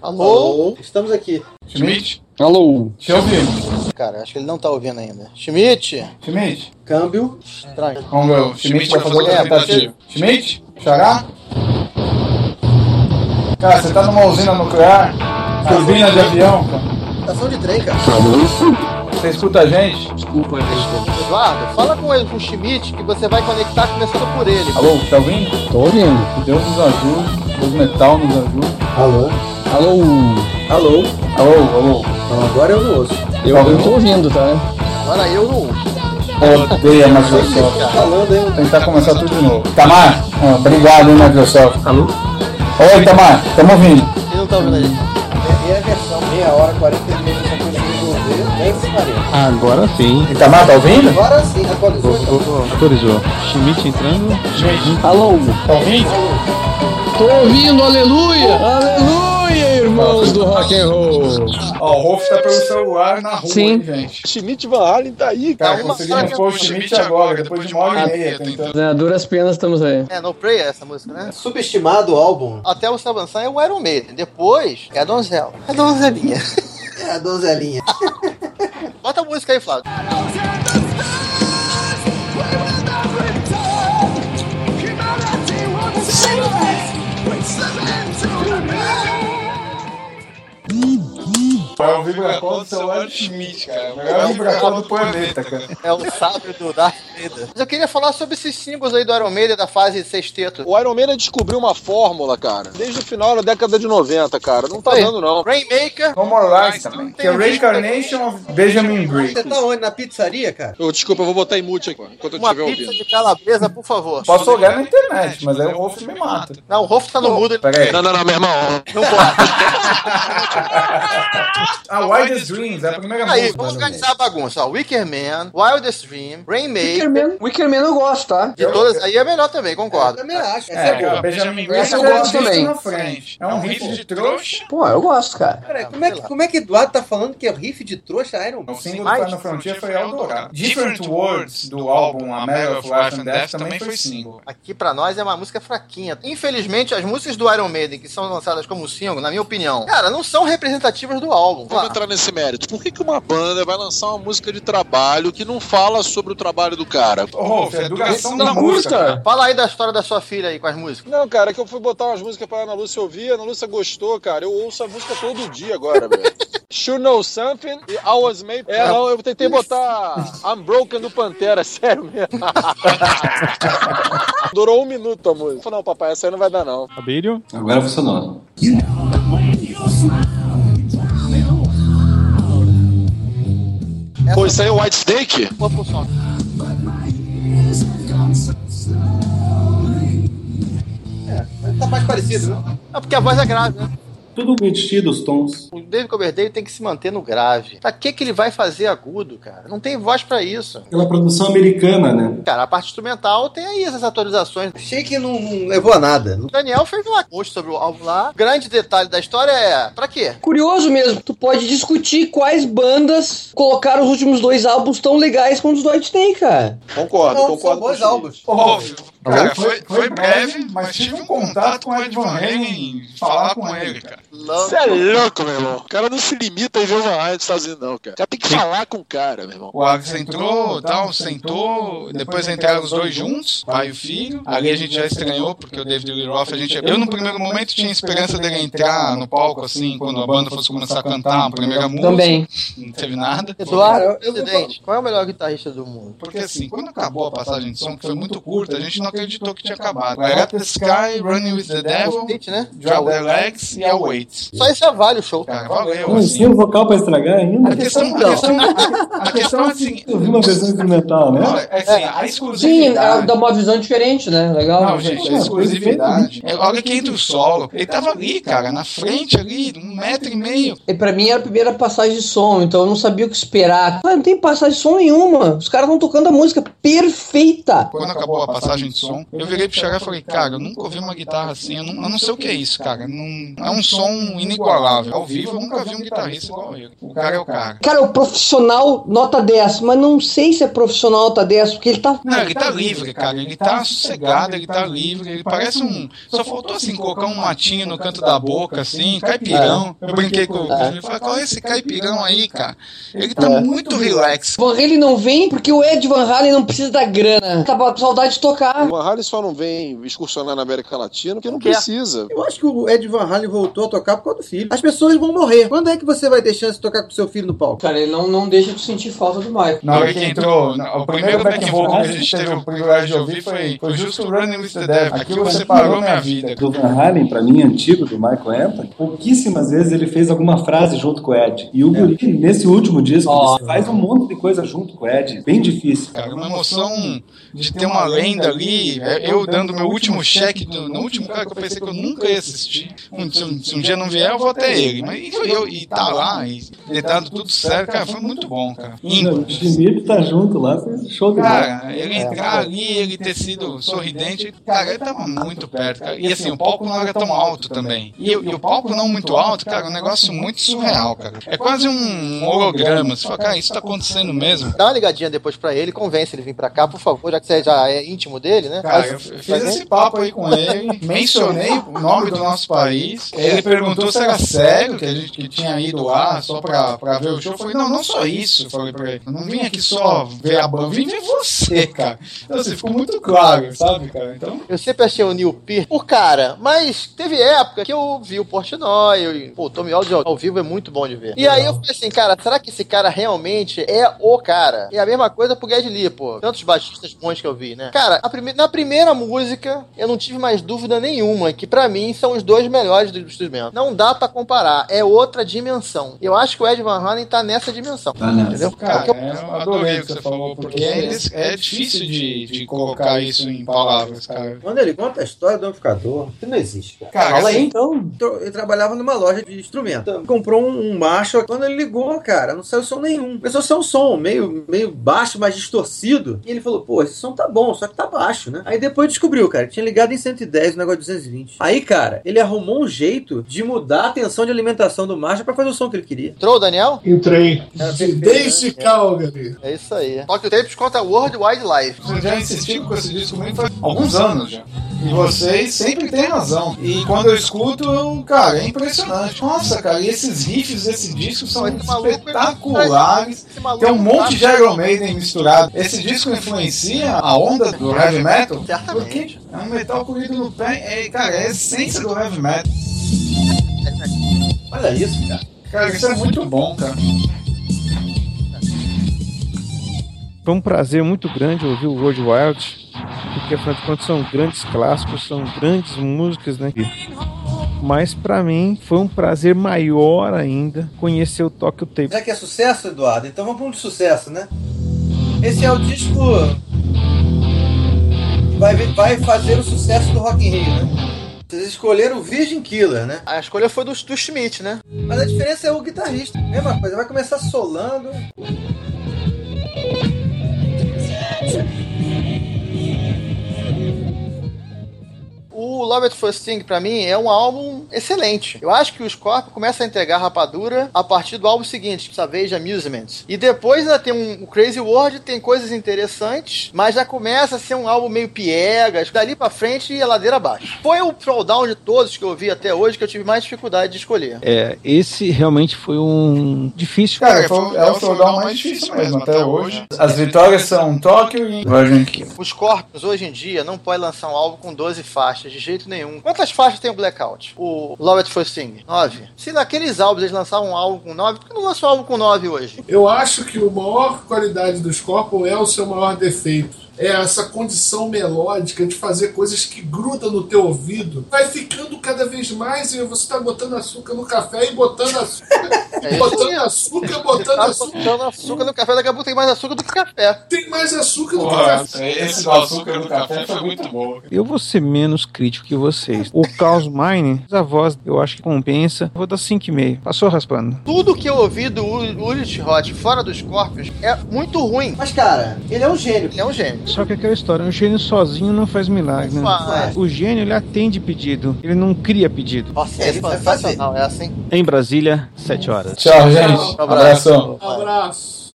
Alô? Estamos aqui. Schmidt? Alô? Te ouvimos. Cara, acho que ele não tá ouvindo ainda. Schmidt? Schmidt? Câmbio. Estranho. Vamos ver, o Schmidt vai fazer outra tentativa. Schmidt? Xará? Cara, você tá numa usina nuclear, turbina de avião, cara. Estação de trem, cara. Você escuta a gente? Desculpa, gente. Eduardo, fala com ele, com o Schmidt, que você vai conectar começando por ele. Alô, tá ouvindo? Tô ouvindo. Que Deus nos ajude, Deus metal nos ajude. Alô? Alô? Alô? Alô? Não, agora eu não ouço. Eu tô ouvindo, tá? Agora eu não ouço. Odeia a Microsoft. Tá falando aí. Vou tentar começar tudo de novo. Tamar? Obrigado, hein, Microsoft. Alô? Oi, Tamar, tamo ouvindo. Ele não tá ouvindo aí. E a versão meia hora, 40 minutos, essa coisa de resolver, nem se faria. Agora sim. E Tamar, tá ouvindo? Agora sim, atualizou. Autorizou. Schmidt entrando. Schmidt, Alô? tá ouvindo? Tô ouvindo, aleluia! Aleluia, irmãos do rock and roll! Ó, o Rolf tá pelo celular na rua, Sim. hein, gente. Schmidt Van Halen tá aí, Cara, cara. conseguimos pôr o Schmidt agora, depois de 1h30 tentando. A duras penas estamos aí. É, No Prayer essa música, né? Subestimado o álbum. Até você avançar é o Iron Maiden. Depois é a Donzela. É a Donzelinha. É a donzelinha. Bota a música aí, Flávio. É o vibracol do celular do Schmidt, cara. O melhor vibracol do planeta, cara. É o sábio do Darth Vader. Mas eu queria falar sobre esses símbolos aí do Iron Maiden da fase sexteto. O Iron Maiden descobriu uma fórmula, cara. Desde o final da década de 90, cara. Não tá Aí. dando, não. Rainmaker. No More Lies também. Que é Reincarnation of Benjamin Briggs. Você tá onde? Na pizzaria, cara? Desculpa, eu vou botar em mute aqui, enquanto eu Uma estiver pizza ouvindo. de calabresa, por favor. Posso olhar na internet, mas aí o Rolf me mata. Não, o Rolf tá no mudo. Ele Pera aí. Não, meu irmão. não pode. A Wildest Dreams, é a primeira Aí, música. vamos organizar a bagunça. Ó, Wicker Man, Wildest Dream, Rainmaker. Wickerman eu gosto, tá? De todas, aí é melhor também, concordo. Eu também acho. Essa É, é cara, boa. Benjamin Briggs Essa eu já gosto existe também. na frente. É um riff de trouxa. Pô, eu gosto, cara. Peraí, como é que Eduardo tá falando que é o riff de trouxa Iron O Man? single do Final Frontier foi Eldorado. Different Words, do álbum A Matter of Life and Death, também foi single. Aqui pra nós é uma música fraquinha. Infelizmente, as músicas do Iron Maiden, que são lançadas como single, na minha opinião, cara, não são representativas do álbum. Vamos entrar nesse mérito. Por que uma banda vai lançar uma música de trabalho que não fala sobre o trabalho do cara? Ô, Rolf, é a duração Da da música. música? Fala aí da história da sua filha aí com as músicas. Não, cara, é que eu fui botar umas músicas pra Ana Lúcia ouvir, a Ana Lúcia gostou, cara. Eu ouço a música todo dia agora, velho. Should Know Something e I Was Made... não, eu tentei botar Unbroken do Pantera, sério mesmo. Durou 1 minuto a música. Eu falei, não, papai, essa aí não vai dar, não. Abílio? Agora funcionou. Pô, isso aí é o White Snake? Boa função. Tá mais parecido, né? É porque a voz é grave, né? Tudo metido os tons. O David Coverdale tem que se manter no grave. Pra que ele vai fazer agudo, cara? Não tem voz pra isso. Pela produção americana, né? Cara, a parte instrumental tem aí essas atualizações. Achei que não levou a nada. O Daniel fez um post sobre o álbum lá. O grande detalhe da história é... Pra quê? Curioso mesmo, tu pode discutir quais bandas colocaram os últimos 2 álbuns tão legais quanto os do White Snake, cara. Concordo, Não, concordo. são bons com o álbuns. Ô, Rolf, cara, foi breve, mas tive um contato com o Ed Van Halen, falar com ele, cara. Você é louco, meu irmão. O cara não se limita a ver o Van Halen dos Estados Unidos, não, cara. O cara tem que falar com o cara, meu irmão. O Alex entrou, tal, sentou, depois entraram os dois juntos, pai e o filho. Ali a gente já estranhou, porque o David Lee Roth, eu no primeiro momento tinha esperança dele entrar no palco, assim, quando a banda fosse começar a cantar a primeira música. Também. Não teve nada. Eduardo, eu não presidente, qual é o melhor guitarrista do mundo? Porque assim, quando acabou a passagem de som, que foi muito curta, a gente não acreditou que tinha acabado. Light Up the Sky, Running with the Devil, Né? Drop Their Legs e Await. Só isso vale o show. Cara, valeu, Como assim. assim o vocal pra estragar ainda? A questão é assim, Eu vi uma versão instrumental, né? é assim, a Sim, exclusividade. dá uma visão diferente, né? Legal. Não, gente, a exclusividade. Olha que entra o solo. Ele tava ali, cara, na frente ali, 1,5 metro. E pra mim era a primeira passagem de som, então eu não sabia o que esperar. Ah, não tem passagem de som nenhuma. Os caras estão tocando a música perfeita. Quando acabou a passagem de som, eu virei pro Xará e falei, cara, eu nunca ouvi uma guitarra assim, eu não sei o que é isso, cara. Não, é um som inigualável. Ao vivo eu nunca vi um guitarrista igual ele. O cara é o cara. Cara, o profissional nota 10, mas não sei se é profissional nota 10, porque ele tá... Não, ele tá livre, cara. Ele tá sossegado, ele tá livre. Ele parece um... Só faltou, assim, colocar um matinho no canto da boca, assim, caipirão. Eu brinquei com ele. Falei, qual é esse caipirão aí, cara? Ele tá muito relax. Van Halen não vem porque o Ed Van Halen não precisa da grana. Tá com saudade de tocar. O Van Halen só não vem excursionar na América Latina porque não precisa. Eu acho que o Ed Van Halen voltou a tocar por causa do filho. As pessoas vão morrer. Quando é que você vai ter chance de tocar com seu filho no palco? Cara, ele não deixa de sentir falta do Michael. Na hora que entrou, o primeiro back vocal que a gente teve o privilégio de ouvir foi justo Running with the Devil. Aquilo separou minha vida. Do Van Halen, pra mim, antigo, do Michael Anthony, pouquíssimas vezes ele fez alguma frase junto com o Ed. E o Guri, nesse último disco, ele faz um monte de coisa junto com o Ed. Bem difícil. Cara, uma emoção de ter uma lenda ali, eu dando meu último cheque no último cara que eu pensei que eu nunca ia assistir. Se um dia não vier, eu vou até ele. Mas e tá lá, e ter dado tudo certo, cara, foi muito bom, cara. O Schmidt tá junto lá, foi show de bola. Cara, ele entrar ali, ele ter sido sorridente, cara, ele tava muito perto, cara. E assim, o palco não era tão alto também. E o palco não muito alto, cara, é um negócio muito surreal, cara. É quase um holograma. Você fala, cara, isso tá acontecendo mesmo. Dá uma ligadinha depois pra ele, convence ele a vir pra cá, por favor, já que você já é íntimo dele, né? Cara, eu fiz esse papo aí com ele, mencionei o nome do nosso país, ele perguntou se era sério que a gente que tinha ido lá só pra ver o show. Eu falei, não só isso, eu falei pra ele. Eu não vim aqui só ver a banda, eu vim ver você, cara. Então assim, ficou muito claro, sabe, cara? Então... Eu sempre achei o Neil Peart o cara, mas teve época que eu vi o Portnoy, o Tommy Aldridge ao vivo é muito bom de ver. E aí eu falei assim, cara, será que esse cara realmente é o cara? É a mesma coisa pro Geddy Lee, pô. Tantos baixistas bons que eu vi, né? Cara, na primeira música, eu não tive mais dúvida nenhuma que pra mim são os dois melhores do instrumento. Não dá pra comparar, é outra dimensão. Eu acho que o Ed Van Halen tá nessa dimensão. Tá nessa. Entendeu? Cara, eu adorei o que você falou, porque é difícil de colocar isso em palavras, cara. Quando ele conta a história do amplificador, que não existe, cara. Cara, Fala aí, assim, então. Ele trabalhava numa loja de instrumento. Comprou um Marshall. Quando ele ligou, cara, não saiu som nenhum. Começou a ser um som meio baixo, mas distorcido. E ele falou, pô, esse som tá bom, só que tá baixo, né? Aí depois descobriu, cara, que tinha ligado em 110, o negócio de 220. Aí, cara, ele arrumou um jeito de mudar a tensão de alimentação do Marshall pra fazer o som que ele queria. Entrou, Daniel? Entrei. perfeito, Desde Calgary. É isso aí. Tokyo Tapes conta World Wildlife. Vocês já insistiram com esse disco comigo faz alguns anos já. E vocês sempre têm razão. E quando eu escuto, cara, é impressionante. Nossa, cara, e esses riffs desse disco são Esse maluco, espetaculares. esse maluco Tem um monte de Iron Maiden misturado. Esse disco influencia a onda do heavy metal? Certamente. Porque é um metal corrido no pé. Cara, é a essência do heavy metal. Olha isso, cara. Cara, isso é muito bom, cara. Foi um prazer muito grande ouvir o World Wild, porque afinal de contas são grandes clássicos, são grandes músicas, né? Mas pra mim foi um prazer maior ainda conhecer o Tokyo Tapes. Já que é sucesso, Eduardo, então vamos para um de sucesso, né? Esse é o disco que vai fazer o sucesso do Rock in Rio, né? Vocês escolheram o Virgin Killer, né? A escolha foi do Schmidt, né? Mas a diferença é o guitarrista. Mesma coisa, vai começar solando. O Love at First Sting, pra mim, é um álbum excelente. Eu acho que o Scorpio começa a entregar rapadura a partir do álbum seguinte, Savage Amusement. E depois ainda tem o Crazy World, tem coisas interessantes, mas já começa a ser um álbum meio piegas. Dali pra frente e a ladeira abaixo. Foi o throwdown de todos que eu vi até hoje que eu tive mais dificuldade de escolher. Esse realmente foi um difícil. Cara, é o throwdown mais difícil mesmo até hoje. As vitórias são Tóquio e Virgin Killer. Os Scorpions, hoje em dia, não pode lançar um álbum com 12 faixas, de jeito nenhum. Quantas faixas tem o Blackout? O Love at First Sting? 9. Se naqueles álbuns eles lançavam um álbum com 9, por que não lançam um álbum com 9 hoje? Eu acho que a maior qualidade do Scorpion é o seu maior defeito. essa condição melódica de fazer coisas que grudam no teu ouvido, vai ficando cada vez mais e você tá botando açúcar no café e botando açúcar. Botando açúcar no café, daqui a pouco tem mais açúcar do que café. Tem mais açúcar do que café. Esse do açúcar no café foi muito bom. Eu vou ser menos crítico que vocês. O Chaos Mine, a voz, eu acho que compensa. Vou dar 5,5. Passou raspando. Tudo que eu ouvi do Ulrich Roth fora dos Scorpions é muito ruim. Mas, cara, ele é um gênio. Ele é um gênio. Só que aquela história, um gênio sozinho não faz milagre, né? O gênio, ele atende pedido. Ele não cria pedido. Nossa, é sensacional. É assim. Em Brasília, 7 horas. Tchau, gente. Abraço. Abraço.